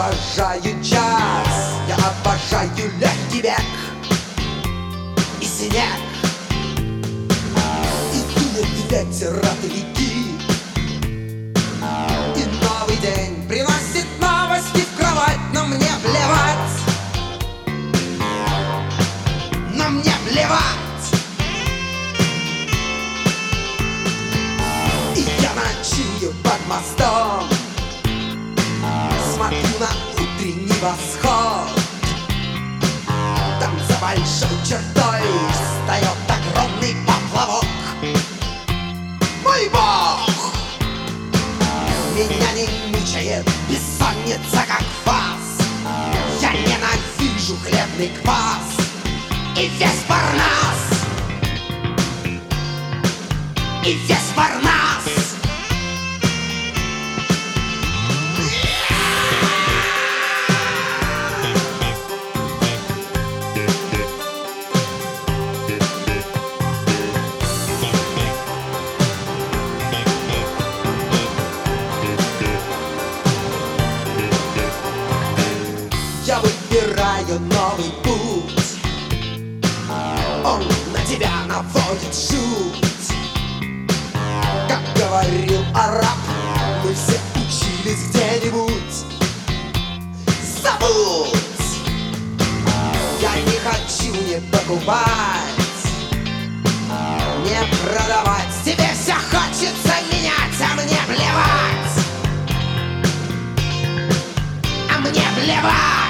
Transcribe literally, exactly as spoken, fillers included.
обожаю джаз, я обожаю легкий век и снег. И дует ветер от реки, и новый день приносит новости в кровать. Но мне плевать, но мне плевать. И я ночую под мостом, смотрю на утренний восход. Там за большой чертой встает огромный поплавок. Мой Бог! Меня не мучает бессонница, как фас. Я ненавижу хлебный квас и весь Парнас, и весь Парнас. Я выбираю новый путь, он на тебя наводит жуть. Как говорил араб, мы все учились где-нибудь. Забудь! Я не хочу не покупать, не продавать. Тебе все хочется менять, а мне плевать. А мне плевать.